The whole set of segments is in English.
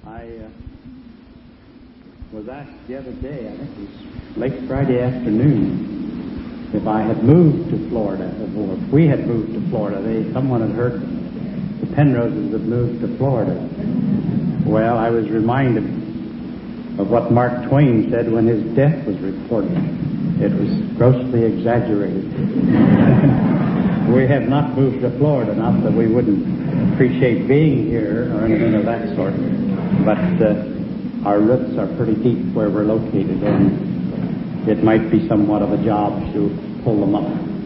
I was asked the other day, I think it was late Friday afternoon, if I had moved to Florida, or if we had moved to Florida. Someone had heard the Penroses had moved to Florida. Well, I was reminded of what Mark Twain said when his death was reported. It was grossly exaggerated. We have not moved to Florida, not that we wouldn't appreciate being here or anything of that sort, but our roots are pretty deep where we're located, and it might be somewhat of a job to pull them up.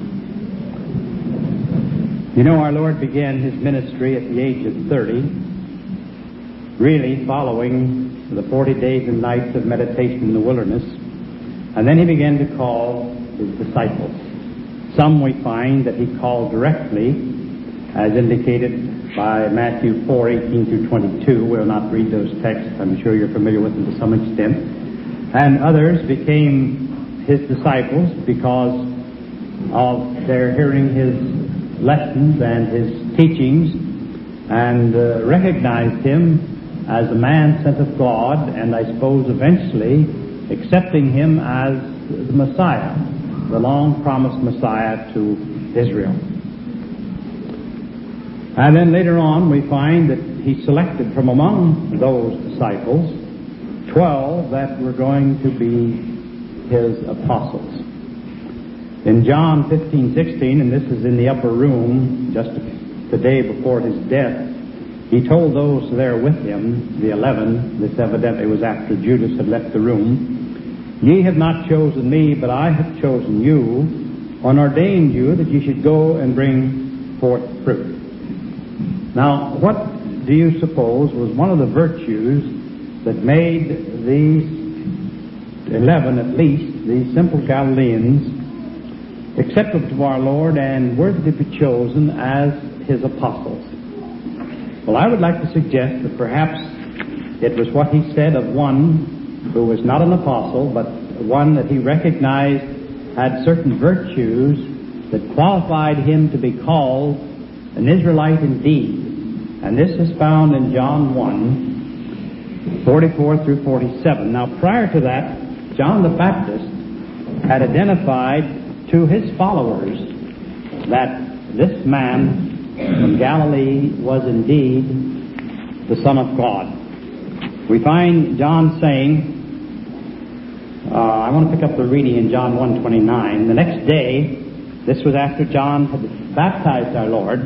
You know, our Lord began his ministry at the age of 30, really following the 40 days and nights of meditation in the wilderness, and then he began to call his disciples. Some we find that he called directly, as indicated by Matthew 4:18 through 22. We'll not read those texts. I'm sure you're familiar with them to some extent. And others became his disciples because of their hearing his lessons and his teachings, and recognized him as a man sent of God, and I suppose eventually accepting him as the Messiah, the long-promised Messiah to Israel. And then later on we find that he selected from among those disciples 12 that were going to be his apostles. In John 15:16, and this is in the upper room just the day before his death, he told those there with him, the 11, this evidently was after Judas had left the room, "Ye have not chosen me, but I have chosen you, and ordained you that ye should go and bring forth fruit." Now, what do you suppose was one of the virtues that made these 11, at least, these simple Galileans, acceptable to our Lord and worthy to be chosen as his apostles? Well, I would like to suggest that perhaps it was what he said of one who was not an apostle, but one that he recognized had certain virtues that qualified him to be called an Israelite indeed. And this is found in John 1:44 through 47. Now, prior to that, John the Baptist had identified to his followers that this man from Galilee was indeed the Son of God. We find John saying, I want to pick up the reading in John 1:29. The next day, this was after John had baptized our Lord,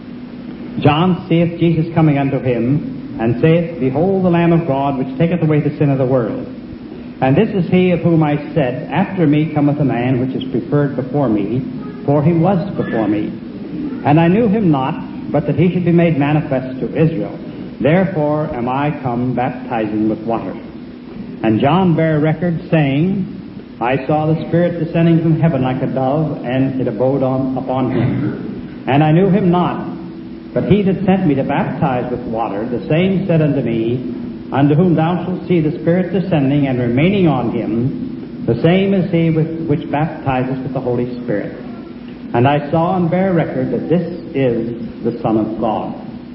John seeth Jesus coming unto him, and saith, Behold the Lamb of God, which taketh away the sin of the world. And this is he of whom I said, After me cometh a man which is preferred before me, for he was before me. And I knew him not, but that he should be made manifest to Israel. Therefore am I come baptizing with water. And John bare record, saying, I saw the Spirit descending from heaven like a dove, and it abode upon him. And I knew him not, but he that sent me to baptize with water, the same said unto me, Unto whom thou shalt see the Spirit descending and remaining on him, the same is he which baptizeth with the Holy Spirit. And I saw and bare record that this is the Son of God.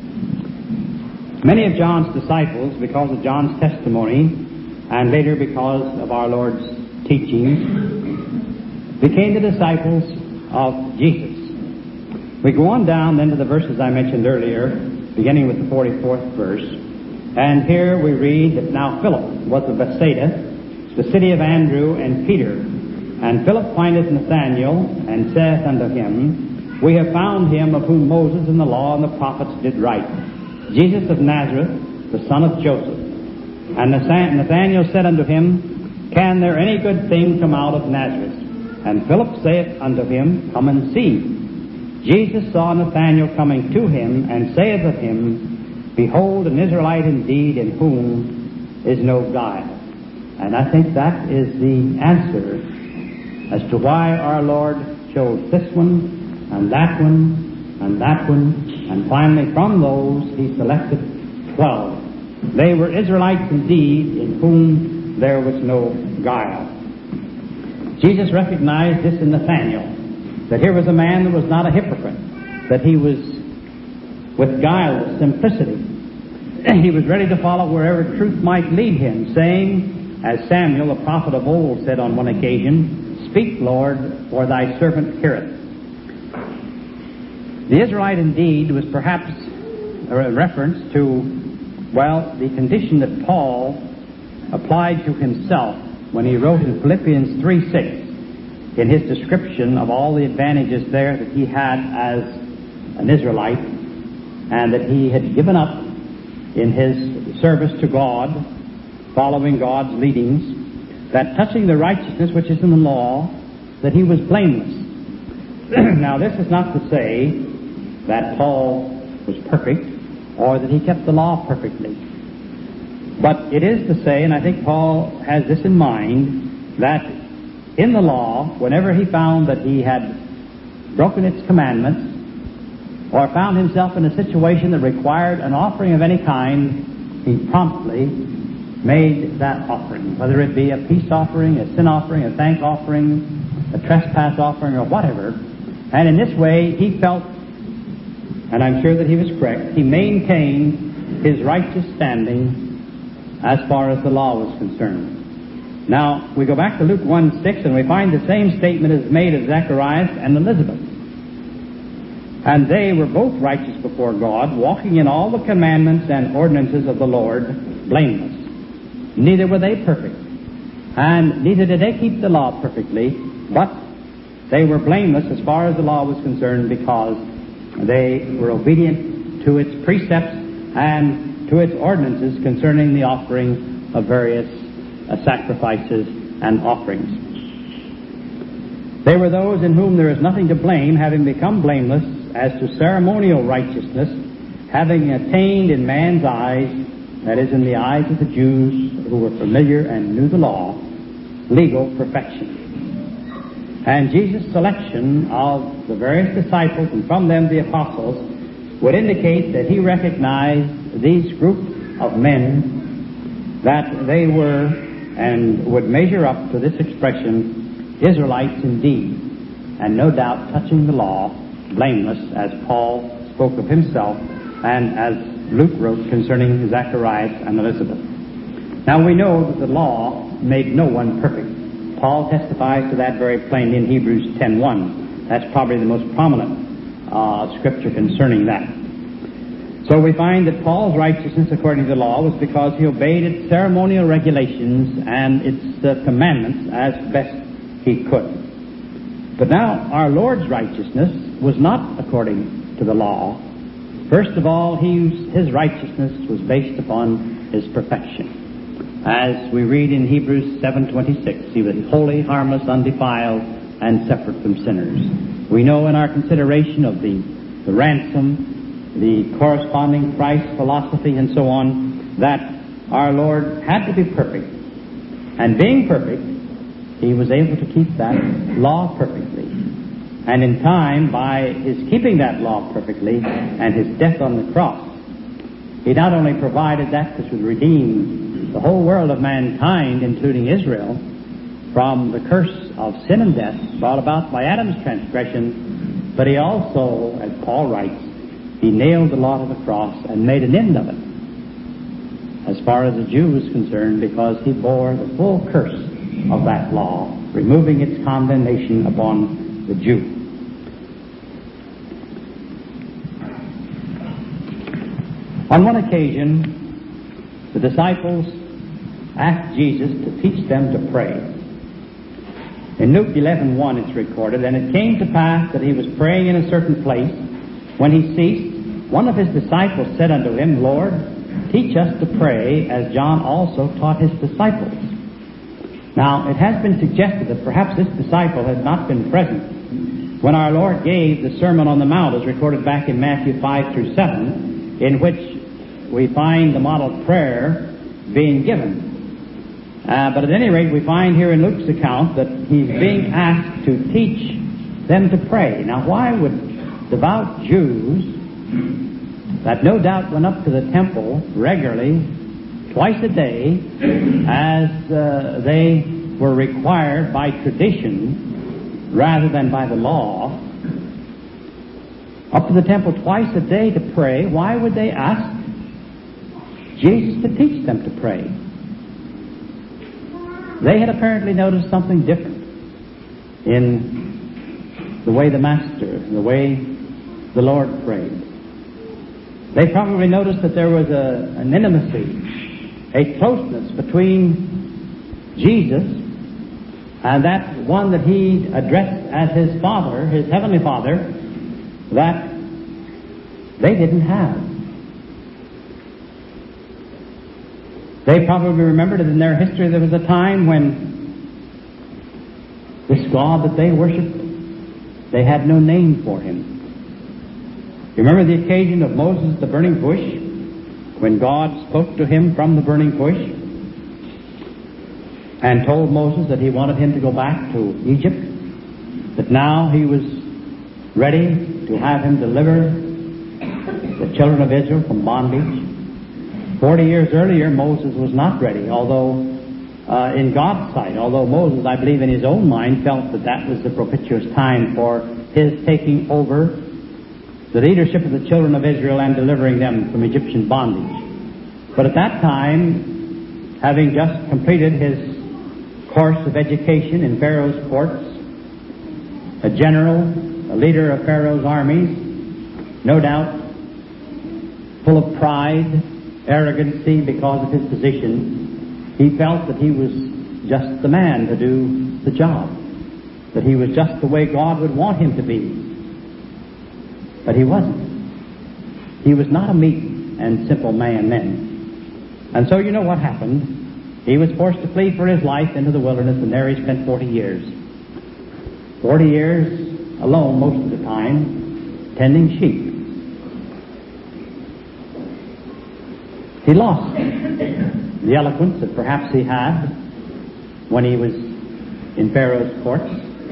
Many of John's disciples, because of John's testimony, and later because of our Lord's teachings, became the disciples of Jesus. We go on down then to the verses I mentioned earlier, beginning with the 44th verse, and here we read that now Philip was of Bethsaida, the city of Andrew and Peter. And Philip findeth Nathanael, and saith unto him, We have found him of whom Moses and the law and the prophets did write, Jesus of Nazareth, the son of Joseph. And Nathanael said unto him, Can there any good thing come out of Nazareth? And Philip saith unto him, Come and see. Jesus saw Nathanael coming to him, and saith of him, Behold, an Israelite indeed, in whom is no guile. And I think that is the answer as to why our Lord chose this one, and that one, and that one, and finally from those he selected 12. They were Israelites indeed, in whom there was no guile. Jesus recognized this in Nathanael, that here was a man that was not a hypocrite, that he was with guileless simplicity. he was ready to follow wherever truth might lead him, saying, as Samuel, the prophet of old, said on one occasion, "Speak, Lord, for thy servant heareth." The Israelite indeed was perhaps a reference to, well, the condition that Paul applied to himself when he wrote in Philippians 3:6, in his description of all the advantages there that he had as an Israelite, and that he had given up in his service to God, following God's leadings, that touching the righteousness which is in the law, that he was blameless. Now, this is not to say that Paul was perfect, or that he kept the law perfectly. But it is to say, and I think Paul has this in mind, that in the law, whenever he found that he had broken its commandments, or found himself in a situation that required an offering of any kind, he promptly made that offering, whether it be a peace offering, a sin offering, a thank offering, a trespass offering, or whatever. And in this way, he felt, and I'm sure that he was correct, he maintained his righteous standing as far as the law was concerned. Now, we go back to Luke 1:6, and we find the same statement is made of Zacharias and Elizabeth. And they were both righteous before God, walking in all the commandments and ordinances of the Lord, blameless. Neither were they perfect, and neither did they keep the law perfectly, but they were blameless as far as the law was concerned, because they were obedient to its precepts and to its ordinances concerning the offering of various sacrifices and offerings. They were those in whom there is nothing to blame, having become blameless as to ceremonial righteousness, having attained in man's eyes, that is, in the eyes of the Jews who were familiar and knew the law, legal perfection. And Jesus' selection of the various disciples, and from them the apostles, would indicate that he recognized these group of men, that they were and would measure up to this expression, Israelites indeed, and no doubt touching the law, blameless, as Paul spoke of himself, and as Luke wrote concerning Zacharias and Elizabeth. Now, we know that the law made no one perfect. Paul testifies to that very plainly in Hebrews 10:1. That's probably the most prominent scripture concerning that. So we find that Paul's righteousness according to the law was because he obeyed its ceremonial regulations and its commandments as best he could. But now, our Lord's righteousness was not according to the law. First of all, his righteousness was based upon his perfection. As we read in Hebrews 7:26, he was holy, harmless, undefiled, and separate from sinners. We know in our consideration of the ransom, the corresponding price, philosophy, and so on, that our Lord had to be perfect. And being perfect, he was able to keep that law perfectly. And in time, by his keeping that law perfectly and his death on the cross, he not only provided that which would redeem the whole world of mankind, including Israel, from the curse of sin and death brought about by Adam's transgression, but he also, as Paul writes, he nailed the law to the cross and made an end of it, as far as the Jew was concerned, because he bore the full curse of that law, removing its condemnation upon the Jew. On one occasion, the disciples asked Jesus to teach them to pray. In Luke 11:1 it's recorded, "And it came to pass that he was praying in a certain place. When he ceased, one of his disciples said unto him, Lord, teach us to pray, as John also taught his disciples." Now, it has been suggested that perhaps this disciple had not been present when our Lord gave the Sermon on the Mount, as recorded back in Matthew 5-7, in which we find the model prayer being given. But at any rate, we find here in Luke's account that he's being asked to teach them to pray. Now, why would devout Jews that no doubt went up to the temple regularly, twice a day, as they were required by tradition rather than by the law, up to the temple twice a day to pray, why would they ask Jesus to teach them to pray. They had apparently noticed something different in the way the Master, the way the Lord prayed. They probably noticed that there was an intimacy, a closeness between Jesus and that one that he addressed as his Father, his Heavenly Father, that they didn't have. They probably remembered that in their history there was a time when this God that they worshipped, they had no name for him. You remember the occasion of Moses at the burning bush, when God spoke to him from the burning bush and told Moses that he wanted him to go back to Egypt, that now he was ready to have him deliver the children of Israel from bondage. 40 years earlier, Moses was not ready, although in God's sight, although Moses, I believe in his own mind, felt that that was the propitious time for his taking over the leadership of the children of Israel and delivering them from Egyptian bondage. But at that time, having just completed his course of education in Pharaoh's courts, a general, a leader of Pharaoh's armies, no doubt full of pride, arrogancy because of his position, he felt that he was just the man to do the job, that he was just the way God would want him to be. But he wasn't. He was not a meek and simple man then. And so you know what happened. He was forced to flee for his life into the wilderness, and there he spent 40 years. 40 years alone most of the time, tending sheep. He lost the eloquence that perhaps he had when he was in Pharaoh's courts.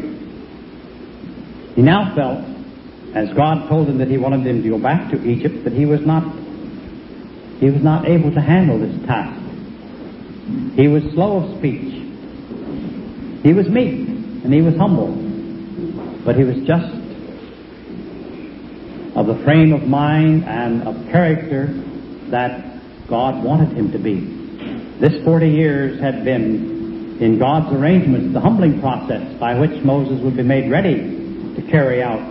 He now felt, as God told him that he wanted him to go back to Egypt, that he was not able to handle this task. He was slow of speech. He was meek and he was humble. But he was just of the frame of mind and of character that God wanted him to be. This 40 years had been, in God's arrangements, the humbling process by which Moses would be made ready to carry out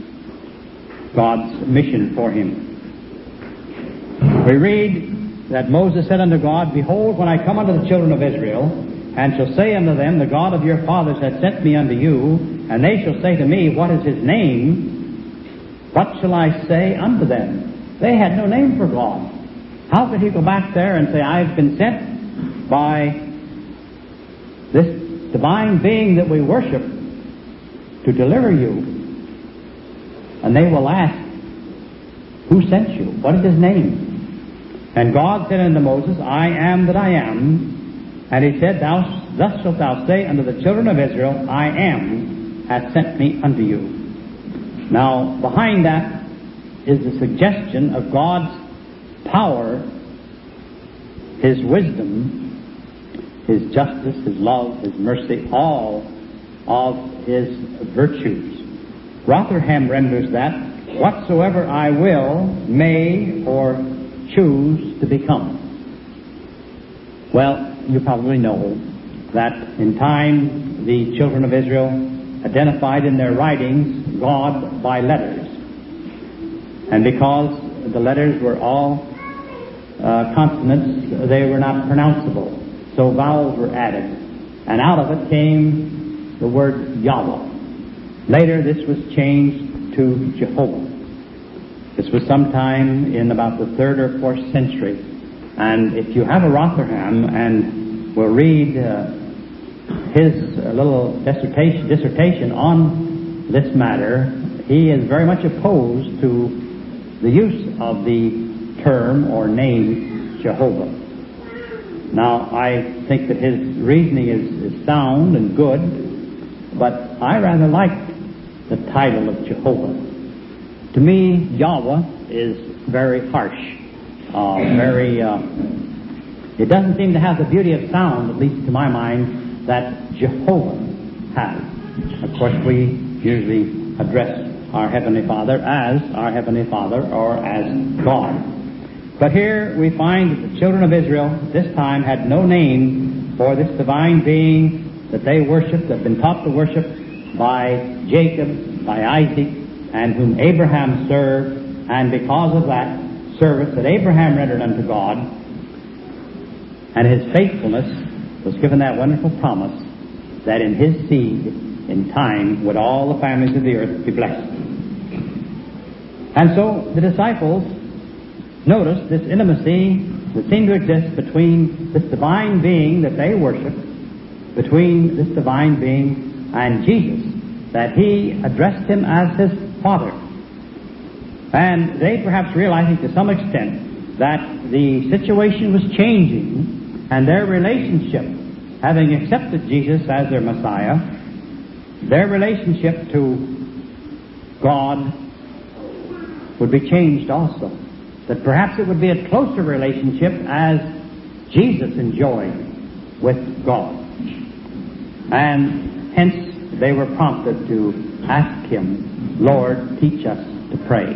God's mission for him. We read that Moses said unto God, Behold, when I come unto the children of Israel, and shall say unto them, The God of your fathers hath sent me unto you, and they shall say to me, What is his name? What shall I say unto them? They had no name for God. How could he go back there and say, I've been sent by this divine being that we worship to deliver you? And they will ask, Who sent you? What is his name? And God said unto Moses, I am that I am. And he said, Thus shalt thou say unto the children of Israel, I am hath sent me unto you. Now, behind that is the suggestion of God's power, his wisdom, his justice, his love, his mercy, all of his virtues. Rotherham renders that, whatsoever I will, may, or choose to become. Well, you probably know that in time the children of Israel identified in their writings God by letters. And because the letters were all consonants, they were not pronounceable. So vowels were added. And out of it came the word Yahweh. Later this was changed to Jehovah. This was sometime in about the 3rd or 4th century. And if you have a Rotherham, and we'll read his little dissertation on this matter, he is very much opposed to the use of the term or name Jehovah. Now, I think that his reasoning is sound and good, but I rather like the title of Jehovah. To me, Yahweh is very harsh, it doesn't seem to have the beauty of sound, at least to my mind, that Jehovah has. Of course, we usually address our Heavenly Father as our Heavenly Father or as God. But here we find that the children of Israel at this time had no name for this divine being that they worshipped, that had been taught to worship by Jacob, by Isaac, and whom Abraham served. And because of that service that Abraham rendered unto God and his faithfulness, was given that wonderful promise that in his seed, in time, would all the families of the earth be blessed. And so the disciples noticed this intimacy that seemed to exist between this divine being that they worshiped, between this divine being and Jesus, that he addressed him as his Father. And they perhaps realizing to some extent that the situation was changing and their relationship, having accepted Jesus as their Messiah, their relationship to God would be changed also. That perhaps it would be a closer relationship as Jesus enjoyed with God. And hence they were prompted to ask him, Lord, teach us to pray.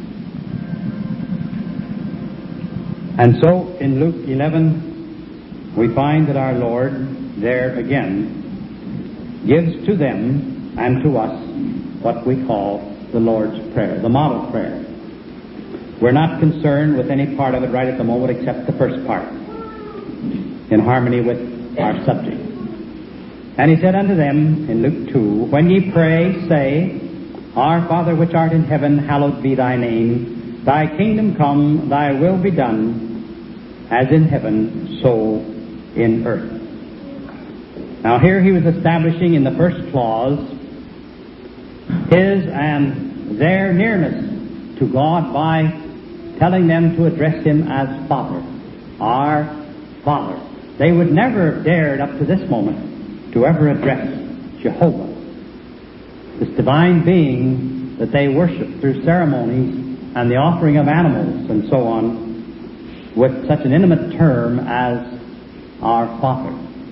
And so in Luke 11, we find that our Lord there again gives to them and to us what we call the Lord's Prayer, the model prayer. We're not concerned with any part of it right at the moment except the first part, in harmony with our subject. And he said unto them in Luke 2, When ye pray, say, Our Father which art in heaven, hallowed be thy name. Thy kingdom come, thy will be done, as in heaven, so in earth. Now here he was establishing in the first clause his and their nearness to God by telling them to address him as Father, our Father. They would never have dared up to this moment to ever address Jehovah, this divine being that they worship through ceremonies and the offering of animals and so on, with such an intimate term as our Father.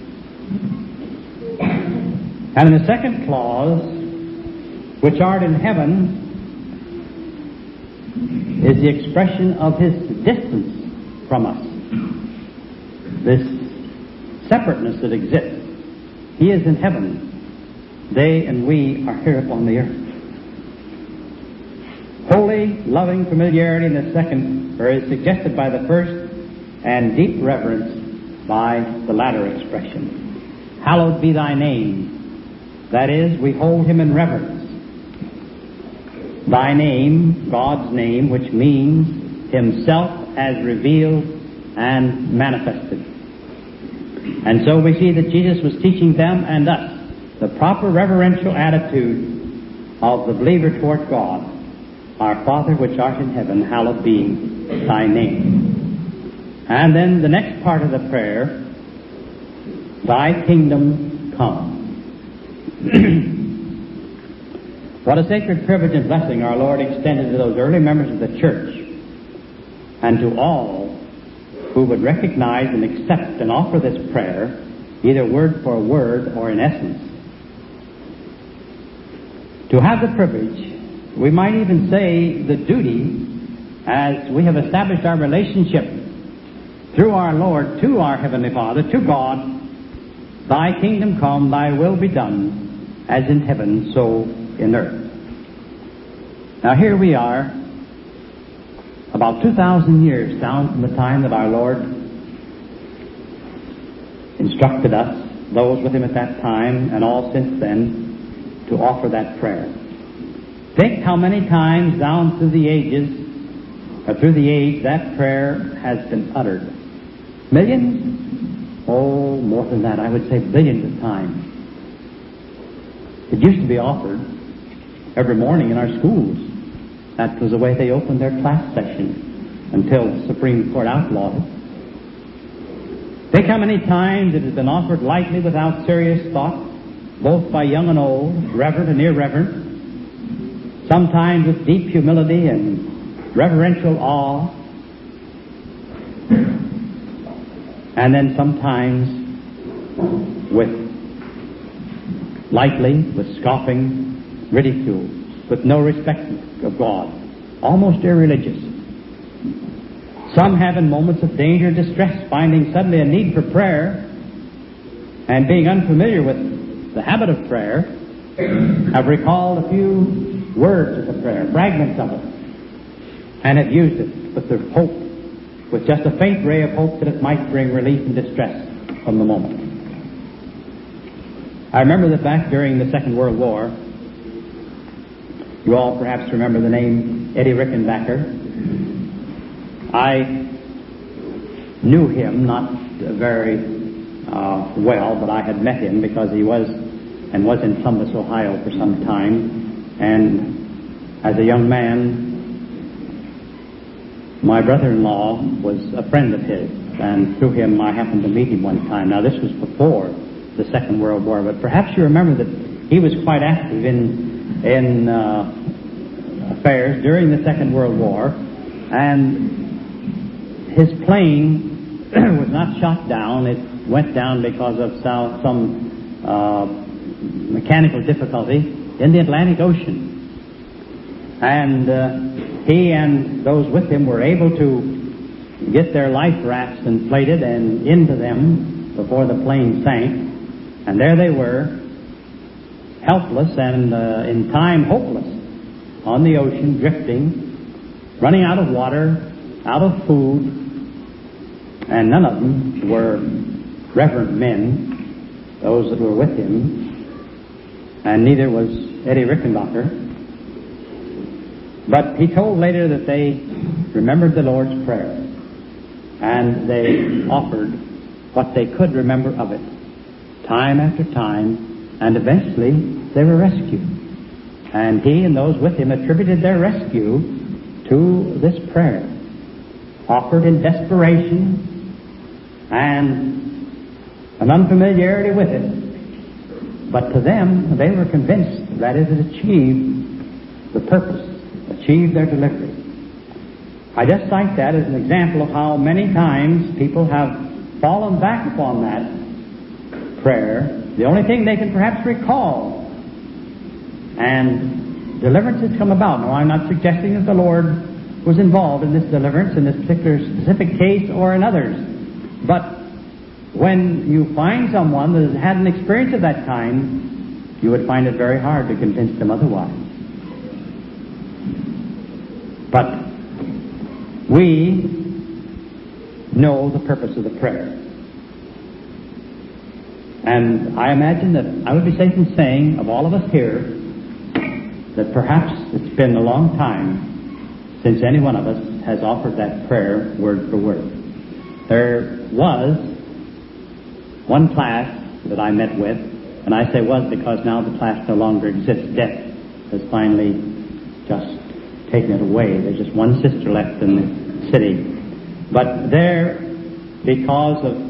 And in the second clause, which art in heaven, is the expression of his distance from us. This separateness that exists. He is in heaven. They and we are here upon the earth. Holy, loving familiarity in the second, or is suggested by the first, and deep reverence by the latter expression. Hallowed be thy name. That is, we hold him in reverence. Thy name, God's name, which means himself as revealed and manifested. And so we see that Jesus was teaching them and us the proper reverential attitude of the believer toward God. Our Father which art in heaven, hallowed be thy name. And then the next part of the prayer, thy kingdom come. What a sacred privilege and blessing our Lord extended to those early members of the church and to all who would recognize and accept and offer this prayer, either word for word or in essence. To have the privilege, we might even say the duty, as we have established our relationship through our Lord to our Heavenly Father, to God, thy kingdom come, thy will be done, as in heaven, so in earth. Now here we are, about 2,000 years down from the time that our Lord instructed us, those with him at that time, and all since then, to offer that prayer. Think how many times down through the ages, or through the age, that prayer has been uttered. Millions? Oh, more than that. I would say billions of times. It used to be offered every morning in our schools. That was the way they opened their class session until the Supreme Court outlawed it. Think how many times it has been offered lightly without serious thought, both by young and old, reverent and irreverent, sometimes with deep humility and reverential awe, and then sometimes with lightly, with scoffing, ridicule, with no respect of God, almost irreligious. Some have in moments of danger or distress, finding suddenly a need for prayer, and being unfamiliar with the habit of prayer, have recalled a few words of the prayer, fragments of it, and have used it with the hope, with just a faint ray of hope that it might bring relief and distress from the moment. I remember that back during the Second World War, you all perhaps remember the name Eddie Rickenbacker. I knew him not very well, but I had met him because he was in Columbus, Ohio for some time. And as a young man, my brother-in-law was a friend of his, and through him I happened to meet him one time. Now, this was before the Second World War, but perhaps you remember that he was quite active in affairs during the Second World War, and his plane was not shot down. It went down because of some mechanical difficulty in the Atlantic Ocean. And he and those with him were able to get their life rafts inflated and into them before the plane sank. And there they were, helpless and in time hopeless, on the ocean, drifting, running out of water, out of food, and none of them were reverend men, those that were with him, and neither was Eddie Rickenbacker. But he told later that they remembered the Lord's Prayer, and they offered what they could remember of it, time after time, and eventually they were rescued. And he and those with him attributed their rescue to this prayer, offered in desperation and an unfamiliarity with it. But to them, they were convinced that it had achieved the purpose, achieved their delivery. I just cite that as an example of how many times people have fallen back upon that prayer, the only thing they can perhaps recall, and deliverance has come about. Now, I'm not suggesting that the Lord was involved in this deliverance in this particular specific case or in others. But when you find someone that has had an experience of that kind, you would find it very hard to convince them otherwise. But we know the purpose of the prayer. And I imagine that I would be safe in saying, of all of us here, that perhaps it's been a long time since any one of us has offered that prayer word for word. There was one class that I met with, and I say was because now the class no longer exists. Death has finally just taken it away. There's just one sister left in the city. But there, because of,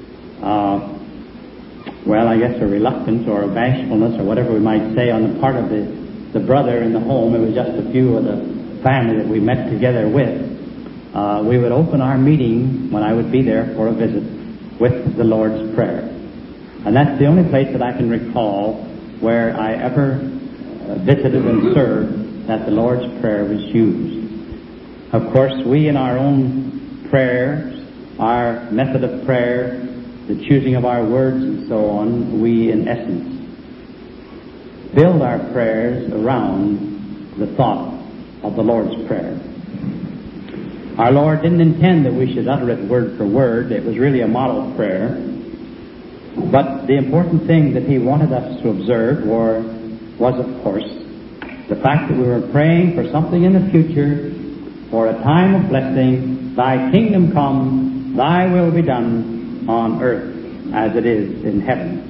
I guess a reluctance or a bashfulness or whatever we might say on the part of the brother in the home, it was just a few of the family that we met together with. We would open our meeting when I would be there for a visit with the Lord's Prayer. And that's the only place that I can recall where I ever visited and served that the Lord's Prayer was used. Of course, we in our own prayers, our method of prayer, the choosing of our words and so on, we in essence build our prayers around the thought of the Lord's Prayer. Our Lord didn't intend that we should utter it word for word. It was really a model prayer. But the important thing that He wanted us to observe was, of course, the fact that we were praying for something in the future, for a time of blessing. Thy kingdom come, Thy will be done on earth as it is in heaven.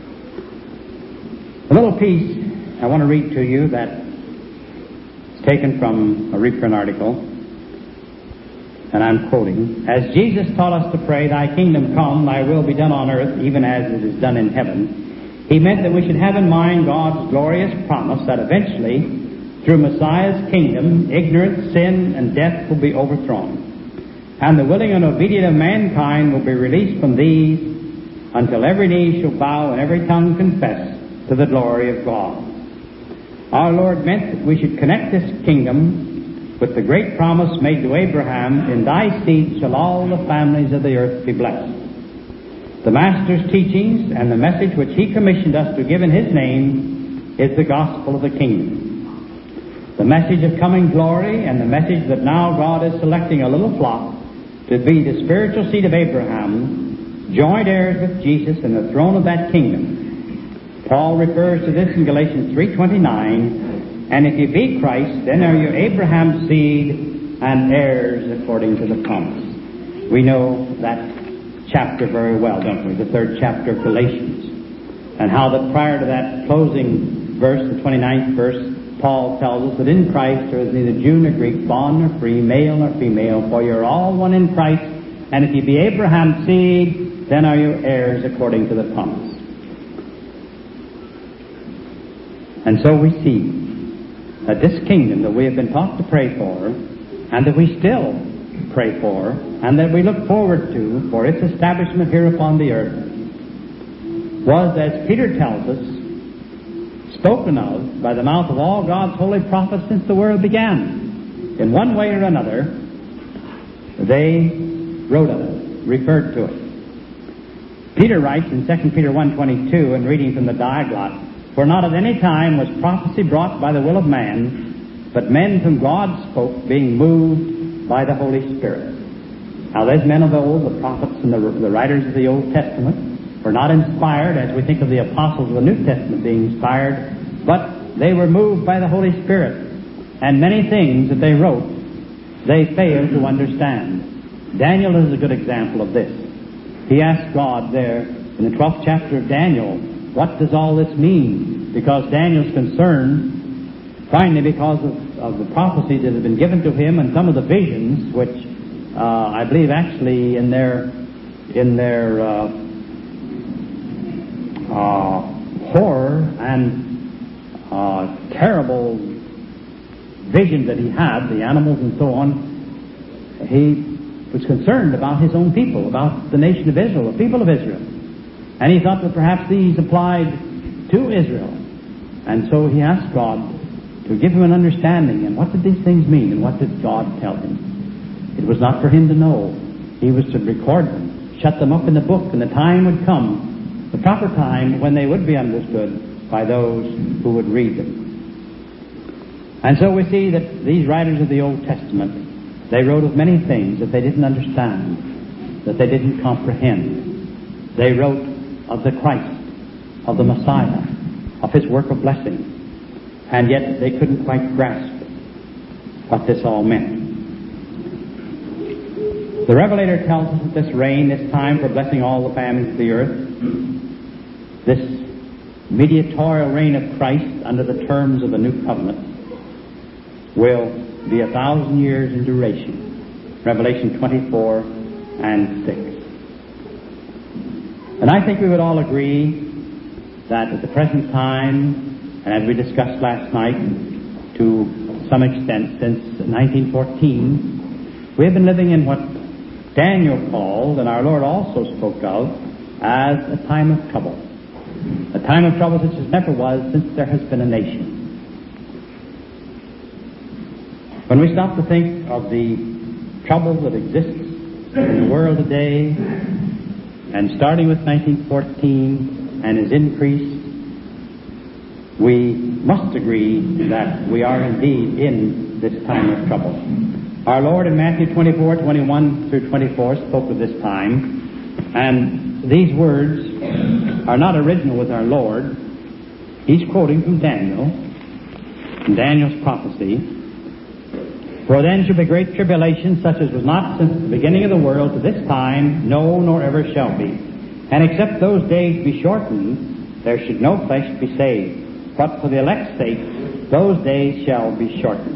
A little piece I want to read to you that is taken from a reprint article. And I'm quoting, "As Jesus taught us to pray, Thy kingdom come, Thy will be done on earth, even as it is done in heaven, He meant that we should have in mind God's glorious promise that eventually, through Messiah's kingdom, ignorance, sin, and death will be overthrown, and the willing and obedient of mankind will be released from these until every knee shall bow and every tongue confess to the glory of God. Our Lord meant that we should connect this kingdom with the great promise made to Abraham, in thy seed shall all the families of the earth be blessed. The Master's teachings and the message which he commissioned us to give in his name is the gospel of the kingdom. The message of coming glory and the message that now God is selecting a little flock to be the spiritual seed of Abraham, joint heirs with Jesus in the throne of that kingdom. Paul refers to this in Galatians 3:29, and if you be Christ, then are you Abraham's seed and heirs according to the promise. We know that chapter very well, don't we? The 3rd chapter of Galatians. And how that prior to that closing verse, the 29th verse, Paul tells us that in Christ there is neither Jew nor Greek, bond nor free, male nor female, for you're all one in Christ, and if you be Abraham's seed, then are you heirs according to the promise. And so we see that this kingdom that we have been taught to pray for, and that we still pray for, and that we look forward to for its establishment here upon the earth, was, as Peter tells us, spoken of by the mouth of all God's holy prophets since the world began. In one way or another, they wrote of it, referred to it. Peter writes in 2 Peter 1:22, and reading from the Diaglott, "For not at any time was prophecy brought by the will of man, but men whom God spoke, being moved by the Holy Spirit." Now, those men of old, the prophets and the writers of the Old Testament, were not inspired as we think of the apostles of the New Testament being inspired, but they were moved by the Holy Spirit. And many things that they wrote, they failed to understand. Daniel is a good example of this. He asked God there in the 12th chapter of Daniel, what does all this mean? Because Daniel's concerned, finally, because of the prophecies that have been given to him and some of the visions, which I believe actually in their horror and terrible visions that he had, the animals and so on, he was concerned about his own people, about the nation of Israel, the people of Israel. And he thought that perhaps these applied to Israel. And so he asked God to give him an understanding. And what did these things mean? And what did God tell him? It was not for him to know. He was to record them, shut them up in the book, and the time would come, the proper time, when they would be understood by those who would read them. And so we see that these writers of the Old Testament, they wrote of many things that they didn't understand, that they didn't comprehend. They wrote of the Christ, of the Messiah, of his work of blessing, and yet they couldn't quite grasp what this all meant. The Revelator tells us that this reign, this time for blessing all the families of the earth, this mediatorial reign of Christ under the terms of the new covenant, will be 1,000 years in duration. Revelation 24 and 6. And I think we would all agree that at the present time, and as we discussed last night, to some extent since 1914, we have been living in what Daniel called, and our Lord also spoke of, as a time of trouble. A time of trouble such as never was since there has been a nation. When we stop to think of the trouble that exists in the world today, and starting with 1914 and has increased, we must agree that we are indeed in this time of trouble. Our Lord in Matthew 24:21 through 24 spoke of this time, and these words are not original with our Lord. He's quoting from Daniel, from Daniel's prophecy. "For then shall be great tribulation, such as was not since the beginning of the world to this time, no, nor ever shall be. And except those days be shortened, there should no flesh be saved. But for the elect's sake, those days shall be shortened."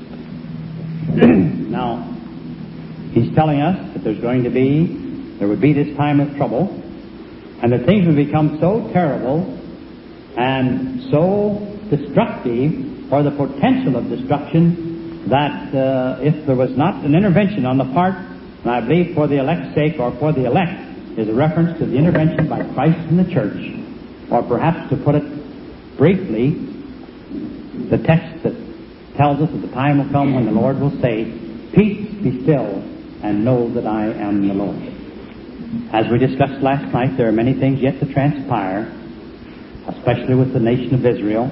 Now, he's telling us that there would be this time of trouble, and that things would become so terrible and so destructive, or the potential of destruction, that if there was not an intervention on the part, and I believe for the elect's sake, or for the elect, is a reference to the intervention by Christ in the church, or perhaps to put it briefly, the text that tells us that the time will come when the Lord will say, "Peace, be still, and know that I am the Lord." As we discussed last night, there are many things yet to transpire, especially with the nation of Israel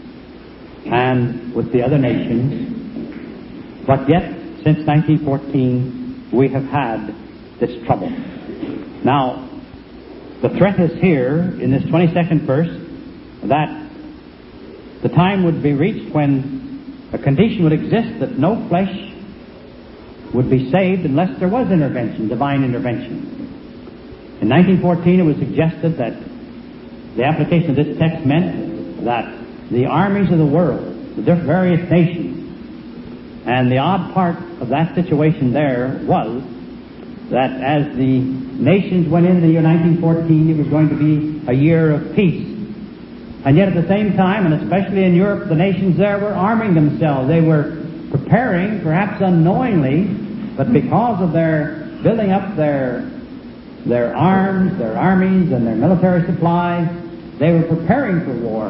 and with the other nations. But yet, since 1914, we have had this trouble. Now, the threat is here in this 22nd verse that the time would be reached when a condition would exist that no flesh would be saved unless there was intervention, divine intervention. In 1914, it was suggested that the application of this text meant that the armies of the world, the different various nations, and the odd part of that situation there was that as the nations went into the year 1914, it was going to be a year of peace. And yet at the same time, and especially in Europe, the nations there were arming themselves. They were preparing, perhaps unknowingly, but because of their building up their arms, their armies, and their military supplies, they were preparing for war.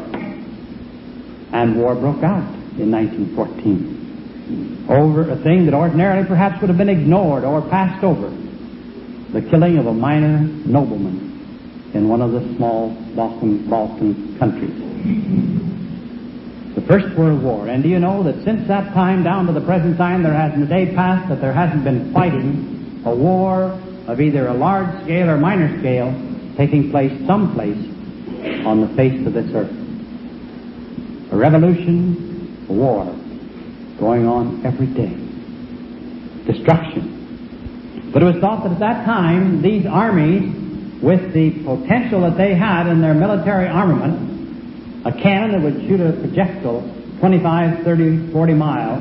And war broke out in 1914 over a thing that ordinarily perhaps would have been ignored or passed over: the killing of a minor nobleman in one of the small Balkan countries. The First World War. And do you know that since that time down to the present time, there hasn't a day passed that there hasn't been fighting, a war of either a large scale or minor scale, taking place someplace on the face of this earth. A revolution, a war, going on every day. Destruction. But it was thought that at that time, these armies, with the potential that they had in their military armament, a cannon that would shoot a projectile 25, 30, 40 miles,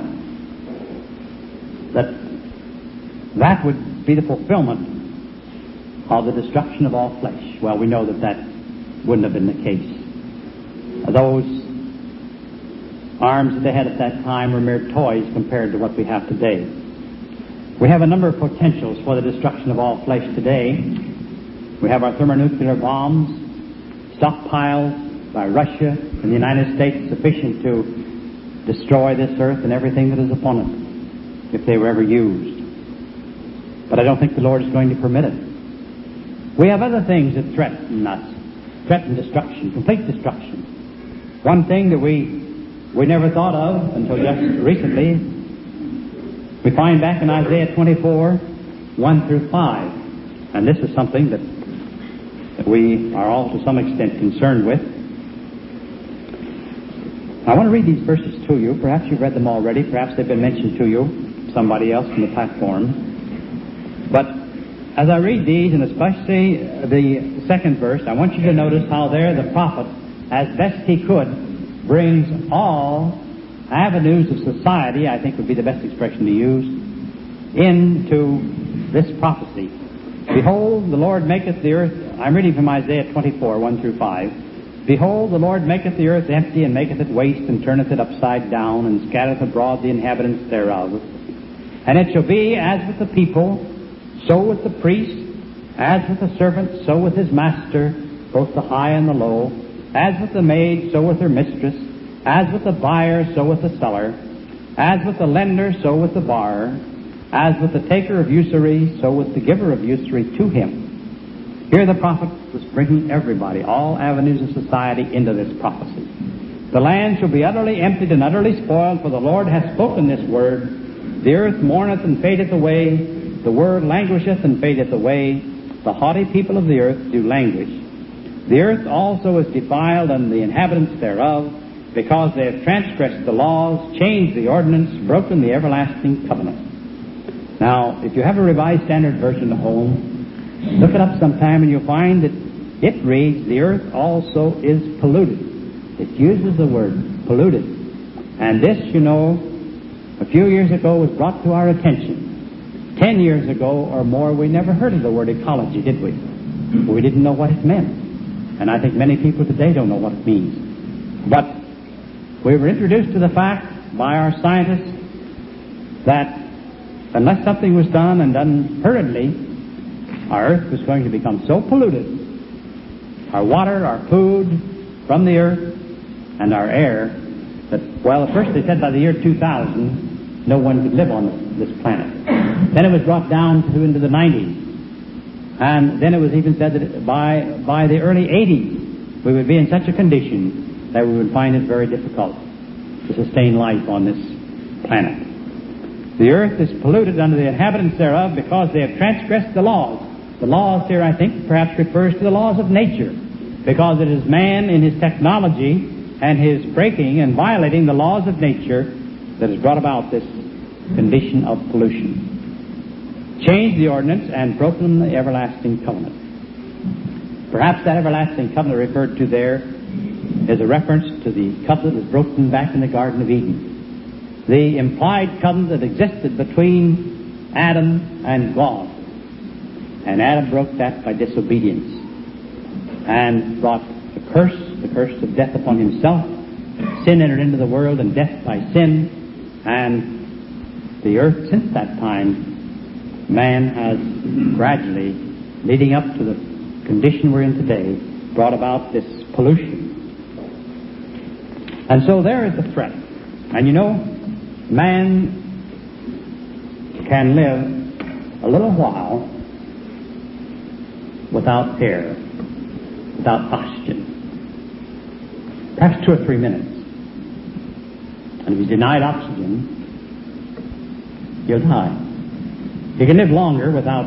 that would be the fulfillment of the destruction of all flesh. Well, we know that that wouldn't have been the case. Those arms that they had at that time were mere toys compared to what we have today. We have a number of potentials for the destruction of all flesh today. We have our thermonuclear bombs, stockpiled by Russia and the United States, sufficient to destroy this earth and everything that is upon it, if they were ever used. But I don't think the Lord is going to permit it. We have other things that threaten us, threaten destruction, complete destruction. One thing that we never thought of until just recently, we find back in Isaiah 24, 1 through 5. And this is something that we are all to some extent concerned with. I want to read these verses to you. Perhaps you've read them already. Perhaps they've been mentioned to you, somebody else on the platform. But as I read these, and especially the second verse, I want you to notice how there the prophet, as best he could, brings all avenues of society, I think would be the best expression to use, into this prophecy. Behold, the Lord maketh the earth, I'm reading from Isaiah 24, 1 through 5. Behold, the Lord maketh the earth empty, and maketh it waste, and turneth it upside down, and scattereth abroad the inhabitants thereof. And it shall be as with the people, so with the priest, as with the servant, so with his master, both the high and the low, as with the maid, so with her mistress, as with the buyer, so with the seller, as with the lender, so with the borrower, as with the taker of usury, so with the giver of usury to him. Here the prophet was bringing everybody, all avenues of society, into this prophecy. The land shall be utterly emptied and utterly spoiled, for the Lord hath spoken this word. The earth mourneth and fadeth away, the word languisheth and fadeth away, the haughty people of the earth do languish. The earth also is defiled, and the inhabitants thereof, because they have transgressed the laws, changed the ordinance, broken the everlasting covenant. Now, if you have a Revised Standard Version at home, look it up sometime and you'll find that it reads, the earth also is polluted. It uses the word polluted. And this, you know, a few years ago was brought to our attention. 10 years ago or more, we never heard of the word ecology, did we? We didn't know what it meant. And I think many people today don't know what it means. But we were introduced to the fact by our scientists that unless something was done and done hurriedly, our earth was going to become so polluted, our water, our food from the earth, and our air, that, well, at first they said by the year 2000, no one could live on this planet. Then it was brought down to into the 90s. And then it was even said that by the early 80s, we would be in such a condition that we would find it very difficult to sustain life on this planet. The earth is polluted under the inhabitants thereof because they have transgressed the laws. The laws here, I think, perhaps refers to the laws of nature, because it is man in his technology and his breaking and violating the laws of nature that has brought about this condition of pollution. Changed the ordinance and broken the everlasting covenant. Perhaps that everlasting covenant referred to there is a reference to the covenant that was broken back in the Garden of Eden. The implied covenant that existed between Adam and God. And Adam broke that by disobedience and brought the curse of death upon himself. Sin entered into the world, and death by sin. And the earth, since that time, man has gradually, leading up to the condition we're in today, brought about this pollution. And so there is the threat. And you know, man can live a little while without air, without oxygen. Perhaps 2 or 3 minutes. And if he's denied oxygen, he'll die. He can live longer without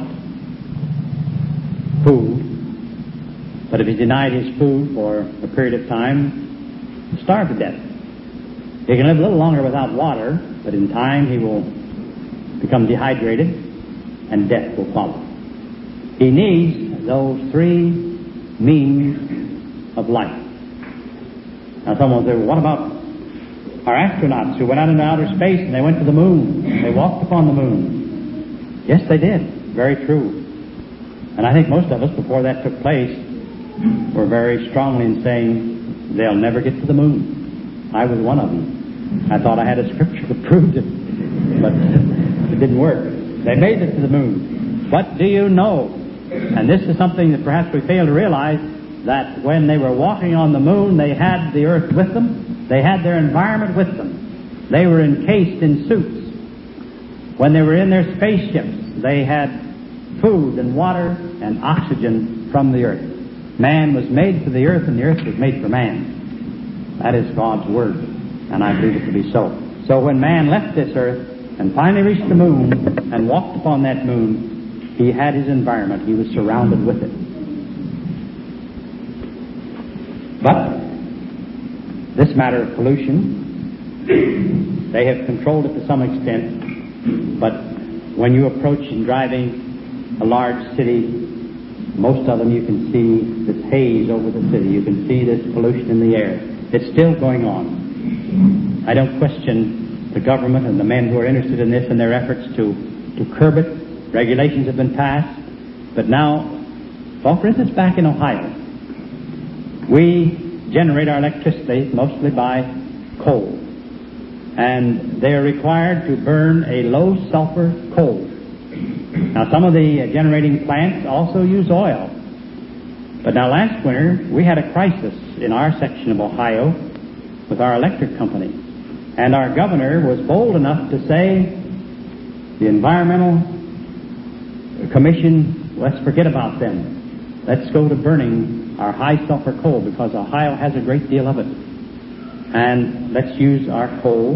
food, but if he's denied his food for a period of time, he'll starve to death. He can live a little longer without water, but in time he will become dehydrated and death will follow. He needs those 3 means of life. Now someone will say, well, what about our astronauts who went out into outer space and they went to the moon? They walked upon the moon. Yes, they did. Very true. And I think most of us, before that took place, were very strongly in saying they'll never get to the moon. I was one of them. I thought I had a scripture that proved it, but it didn't work. They made it to the moon. But do you know, and this is something that perhaps we fail to realize, that when they were walking on the moon, they had the earth with them. They had their environment with them. They were encased in suits. When they were in their spaceships, they had food and water and oxygen from the earth. Man was made for the earth, and the earth was made for man. That is God's Word, and I believe it to be so. So when man left this earth and finally reached the moon and walked upon that moon, he had his environment. He was surrounded with it. But this matter of pollution, they have controlled it to some extent. But when you approach in driving a large city, most of them you can see this haze over the city. You can see this pollution in the air. It's still going on. I don't question the government and the men who are interested in this and their efforts to curb it. Regulations have been passed. But now, well, for instance, back in Ohio, we generate our electricity mostly by coal. And they are required to burn a low-sulfur coal. Now, some of the generating plants also use oil. But now, last winter, we had a crisis in our section of Ohio with our electric company. And our governor was bold enough to say, the Environmental Commission, let's forget about them. Let's go to burning our high-sulfur coal, because Ohio has a great deal of it. And let's use our coal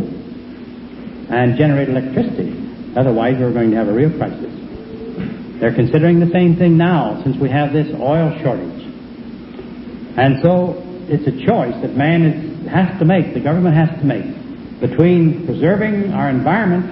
and generate electricity. Otherwise, we're going to have a real crisis. They're considering the same thing now, since we have this oil shortage. And so, it's a choice that man has to make, the government has to make, between preserving our environment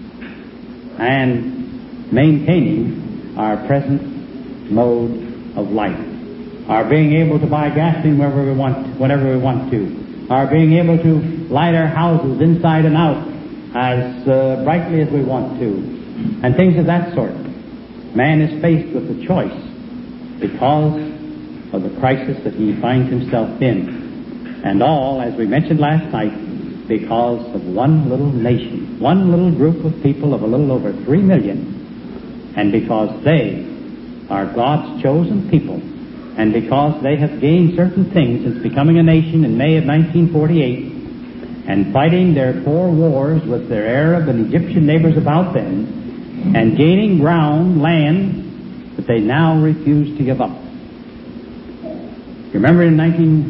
and maintaining our present mode of life. Our being able to buy gasoline wherever we want, whenever we want to. Our being able to light our houses inside and out as brightly as we want to. And things of that sort. Man is faced with a choice because of the crisis that he finds himself in. And all, as we mentioned last night, because of one little nation, one little group of people of a little over 3 million. And because they are God's chosen people, and because they have gained certain things since becoming a nation in May of 1948, and fighting their four wars with their Arab and Egyptian neighbors about them, and gaining ground, land, that they now refuse to give up. You remember in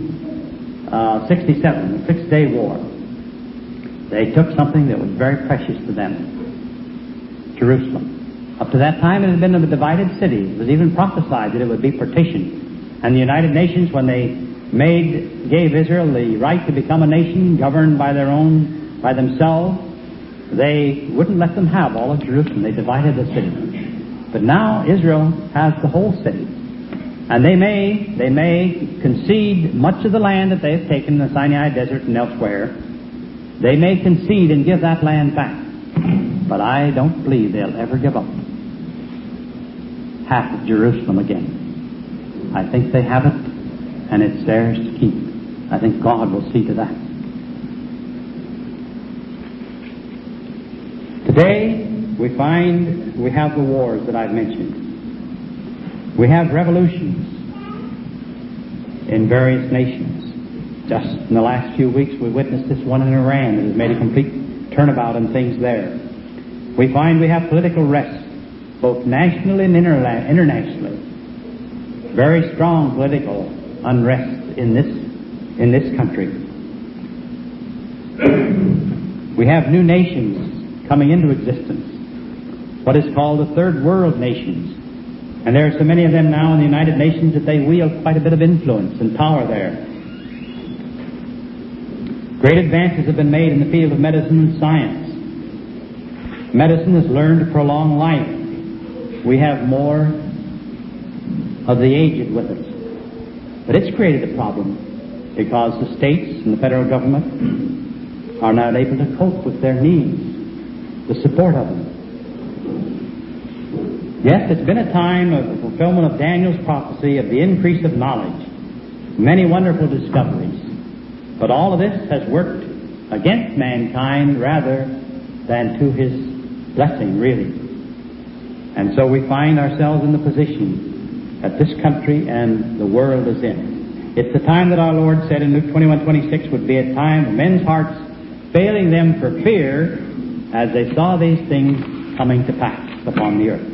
1967, the Six-Day War, they took something that was very precious to them, Jerusalem. Up to that time, it had been a divided city. It was even prophesied that it would be partitioned. And the United Nations, when they gave Israel the right to become a nation governed by themselves, they wouldn't let them have all of Jerusalem. They divided the city. But now Israel has the whole city. And they may concede much of the land that they have taken in the Sinai Desert and elsewhere. They may concede and give that land back. But I don't believe they'll ever give up half of Jerusalem again. I think they have it, and it's theirs to keep. I think God will see to that. Today, we find we have the wars that I've mentioned. We have revolutions in various nations. Just in the last few weeks, we witnessed this one in Iran that has made a complete turnabout in things there. We find we have political rest, both nationally and internationally. Very strong political unrest in this country. We have new nations coming into existence, what is called the third world nations. And there are so many of them now in the United Nations that they wield quite a bit of influence and power there. Great advances have been made in the field of medicine and science. Medicine has learned to prolong life. We have more of the aged with us. But it's created a problem because the states and the federal government are not able to cope with their needs, the support of them. Yes, it's been a time of the fulfillment of Daniel's prophecy of the increase of knowledge, many wonderful discoveries. But all of this has worked against mankind rather than to his blessing, really. And so we find ourselves in the position that this country and the world is in. It's the time that our Lord said in Luke 21:26 would be a time of men's hearts failing them for fear as they saw these things coming to pass upon the earth.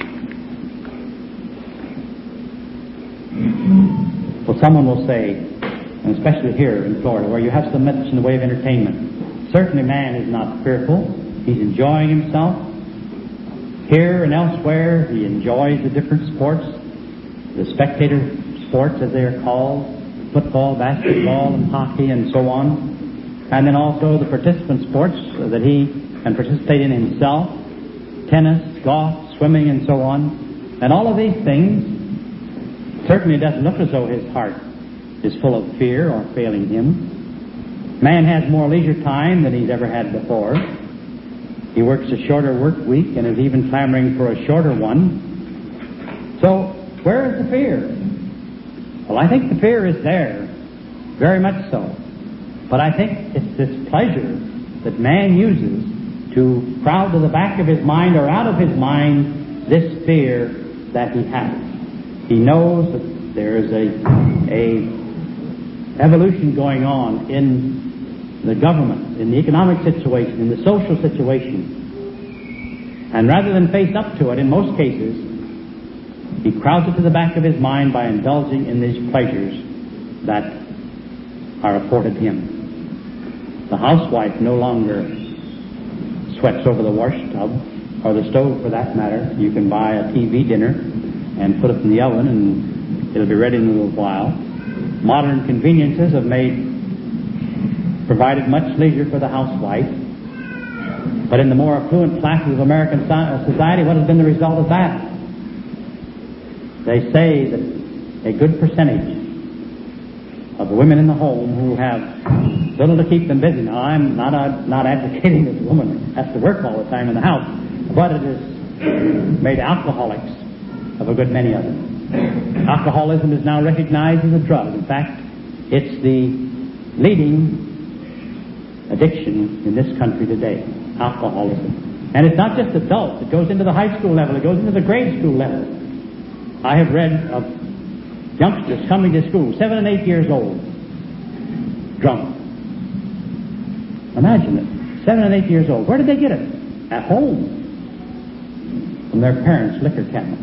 Well, someone will say, and especially here in Florida, where you have so much in the way of entertainment, certainly man is not fearful. He's enjoying himself. Here and elsewhere, he enjoys the different sports, the spectator sports as they are called, football, basketball, and hockey, and so on. And then also the participant sports that he can participate in himself, tennis, golf, swimming, and so on. And all of these things, certainly doesn't look as though his heart is full of fear or failing him. Man has more leisure time than he's ever had before. He works a shorter work week and is even clamoring for a shorter one. So, where is the fear? Well, I think the fear is there, very much so. But I think it's this pleasure that man uses to crowd to the back of his mind or out of his mind this fear that he has. He knows that there is a evolution going on in the government, in the economic situation, in the social situation. And rather than face up to it, in most cases, he crowds it to the back of his mind by indulging in these pleasures that are afforded him. The housewife no longer sweats over the wash tub, or the stove for that matter. You can buy a TV dinner and put it in the oven and it'll be ready in a little while. Modern conveniences have provided much leisure for the housewife. But in the more affluent classes of American society, what has been the result of that? They say that a good percentage of the women in the home who have little to keep them busy. Now, I'm not advocating that the woman has to work all the time in the house, but it has made alcoholics of a good many of them. Alcoholism is now recognized as a drug. In fact, it's the leading addiction in this country today, alcoholism. And it's not just adults. It goes into the high school level. It goes into the grade school level. I have read of youngsters coming to school, 7 and 8 years old, drunk. Imagine it. 7 and 8 years old. Where did they get it? At home. From their parents' liquor cabinet.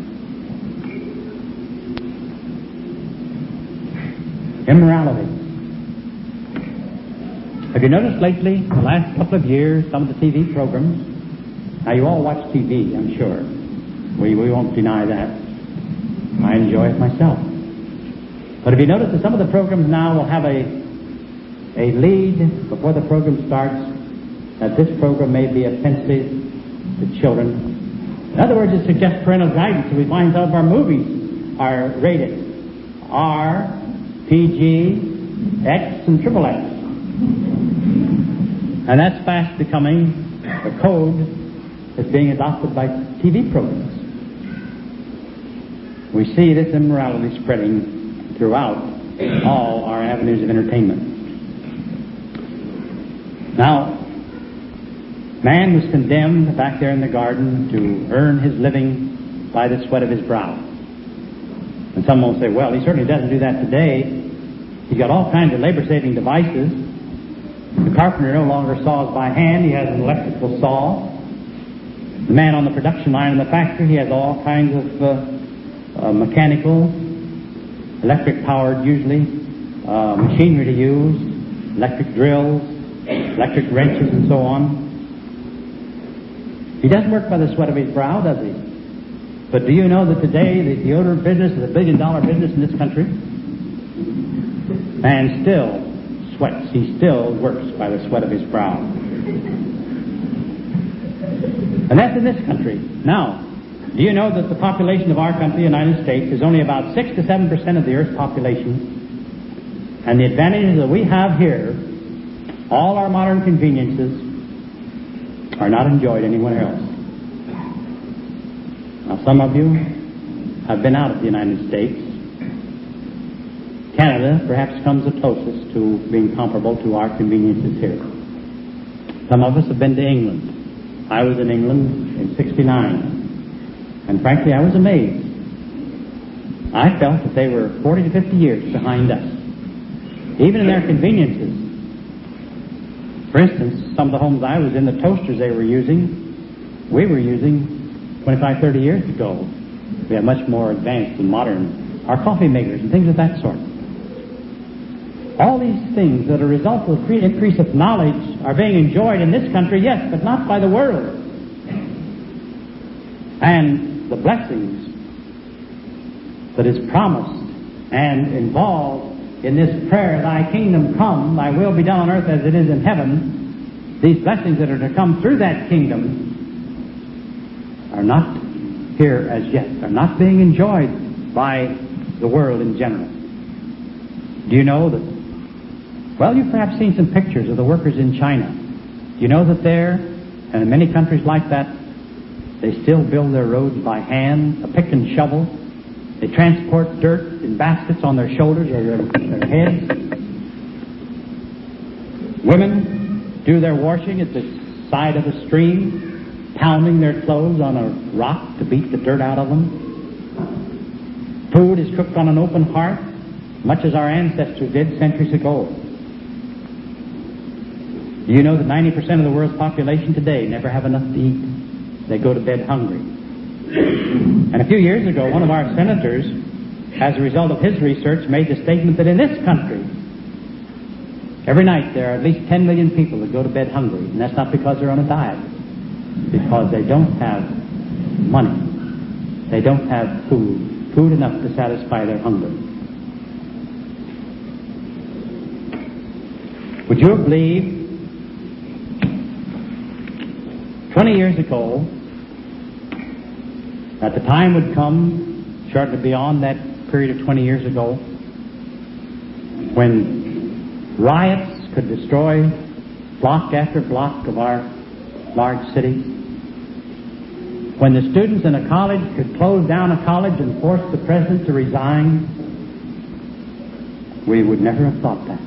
Immorality. Have you noticed lately, the last couple of years, some of the TV programs? Now, you all watch TV, I'm sure. We won't deny that. I enjoy it myself. But have you noticed that some of the programs now will have a lead before the program starts that this program may be offensive to children? In other words, it suggests parental guidance. So we find some of our movies are rated R, PG, X, and triple X. And that's fast becoming the code that's being adopted by TV programs. We see this immorality spreading throughout all our avenues of entertainment. Now, man was condemned back there in the garden to earn his living by the sweat of his brow. And some will say, well, he certainly doesn't do that today. He's got all kinds of labor-saving devices. The carpenter no longer saws by hand. He has an electrical saw. The man on the production line in the factory, he has all kinds of mechanical, electric-powered usually, machinery to use, electric drills, electric wrenches, and so on. He doesn't work by the sweat of his brow, does he? But do you know that today the deodorant business is $1 billion business in this country? Man still sweats. He still works by the sweat of his brow. And that's in this country. Now, do you know that the population of our country, the United States, is only about 6 to 7% of the Earth's population? And the advantages that we have here, all our modern conveniences, are not enjoyed anywhere else. Now, some of you have been out of the United States. Canada perhaps comes the closest to being comparable to our conveniences here. Some of us have been to England. I was in England in '69. And frankly, I was amazed. I felt that they were 40 to 50 years behind us, even in their conveniences. For instance, some of the homes I was in, the toasters they were using, we were using 25, 30 years ago. We have much more advanced and modern, our coffee makers and things of that sort. All these things that are a result of the increase of knowledge are being enjoyed in this country, yes, but not by the world. And the blessings that is promised and involved in this prayer, thy kingdom come, thy will be done on earth as it is in heaven, these blessings that are to come through that kingdom are not here as yet, are not being enjoyed by the world in general. Do you know that, well, you've perhaps seen some pictures of the workers in China. Do you know that there, and in many countries like that, they still build their roads by hand, a pick and shovel. They transport dirt in baskets on their shoulders or their heads. Women do their washing at the side of a stream, pounding their clothes on a rock to beat the dirt out of them. Food is cooked on an open hearth, much as our ancestors did centuries ago. Do you know that 90% of the world's population today never have enough to eat? They go to bed hungry. And a few years ago, one of our senators, as a result of his research, made the statement that in this country, every night there are at least 10 million people that go to bed hungry. And that's not because they're on a diet. Because they don't have money. They don't have food enough to satisfy their hunger. Would you believe 20 years ago that the time would come, shortly beyond that period of 20 years ago, when riots could destroy block after block of our large cities, when the students in a college could close down a college and force the president to resign? We would never have thought that.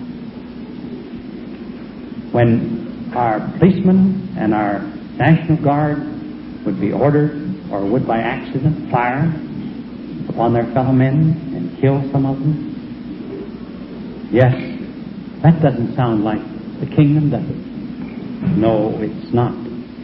When our policemen and our National Guard would be ordered, or would by accident fire upon their fellow men and kill some of them? Yes, that doesn't sound like the kingdom, does it? No, it's not.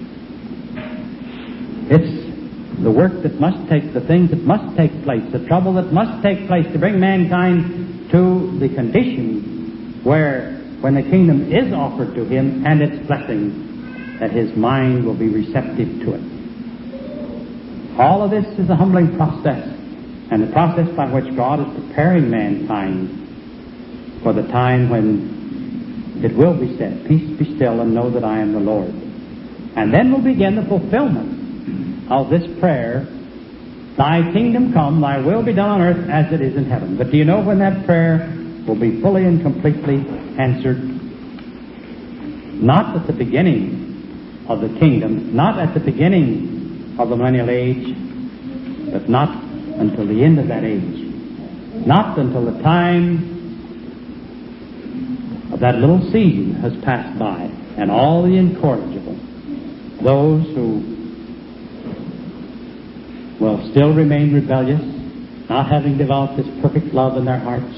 It's the work that must take, the things that must take place, the trouble that must take place to bring mankind to the condition where, when the kingdom is offered to him and its blessings, that his mind will be receptive to it. All of this is a humbling process, and the process by which God is preparing mankind for the time when it will be said, "Peace be still, and know that I am the Lord." And then will begin the fulfillment of this prayer, "Thy kingdom come, thy will be done on earth as it is in heaven." But do you know when that prayer will be fully and completely answered? Not at the beginning of the kingdom, not at the beginning of the millennial age, but not until the end of that age. Not until the time of that little season has passed by, and all the incorrigible, those who will still remain rebellious, not having developed this perfect love in their hearts,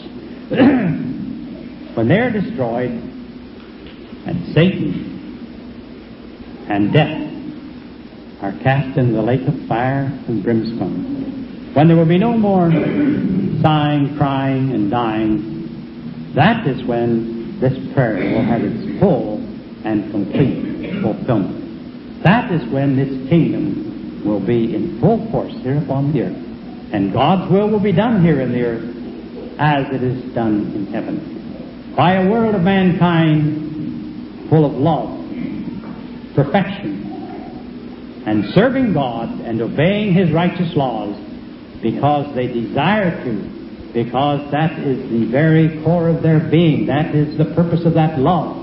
when they're destroyed, and Satan and death are cast into the lake of fire and brimstone, when there will be no more sighing, crying, and dying, that is when this prayer will have its full and complete fulfillment. That is when this kingdom will be in full force here upon the earth, and God's will be done here in the earth as it is done in heaven, by a world of mankind full of love, perfection, and serving God and obeying His righteous laws because they desire to, because that is the very core of their being, that is the purpose of that love,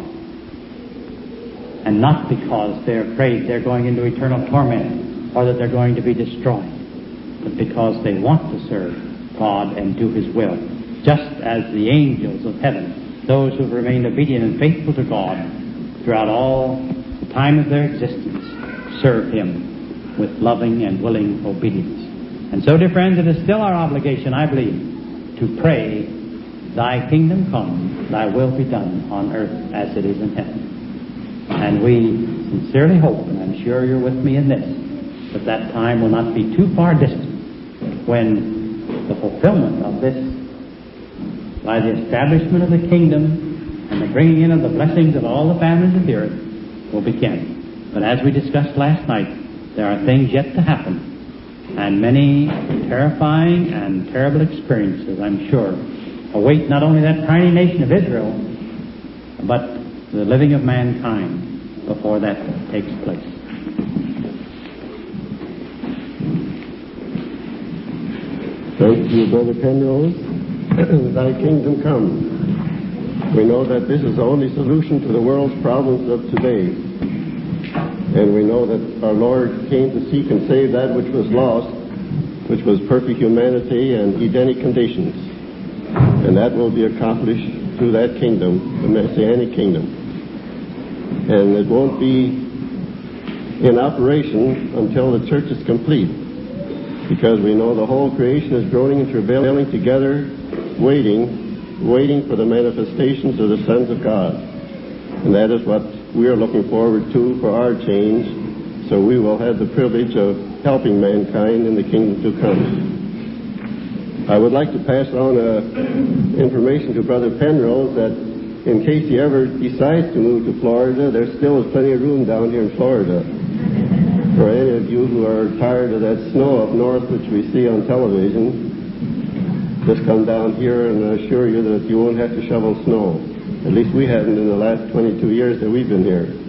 and not because they're afraid they're going into eternal torment or that they're going to be destroyed, but because they want to serve God and do His will, just as the angels of heaven, those who have remained obedient and faithful to God throughout all the time of their existence, serve Him with loving and willing obedience. And so, dear friends, it is still our obligation, I believe, to pray, "Thy kingdom come, thy will be done on earth as it is in heaven." And we sincerely hope, and I'm sure you're with me in this, that that time will not be too far distant when the fulfillment of this, by the establishment of the kingdom and the bringing in of the blessings of all the families of the earth, will begin. But as we discussed last night, there are things yet to happen, and many terrifying and terrible experiences, I'm sure, await not only that tiny nation of Israel, but the living of mankind before that takes place. Thank you, Brother Penrose. Thy kingdom come. We know that this is the only solution to the world's problems of today. And we know that our Lord came to seek and save that which was lost, which was perfect humanity and Edenic conditions. And that will be accomplished through that kingdom, the Messianic kingdom. And it won't be in operation until the church is complete, because we know the whole creation is groaning and travailing together, waiting for the manifestations of the sons of God. And that is what we are looking forward to for our change, so we will have the privilege of helping mankind in the kingdom to come. I would like to pass on information to Brother Penrose that in case he ever decides to move to Florida, there still is plenty of room down here in Florida. For any of you who are tired of that snow up north which we see on television, just come down here and I assure you that you won't have to shovel snow. At least we haven't in the last 22 years that we've been here.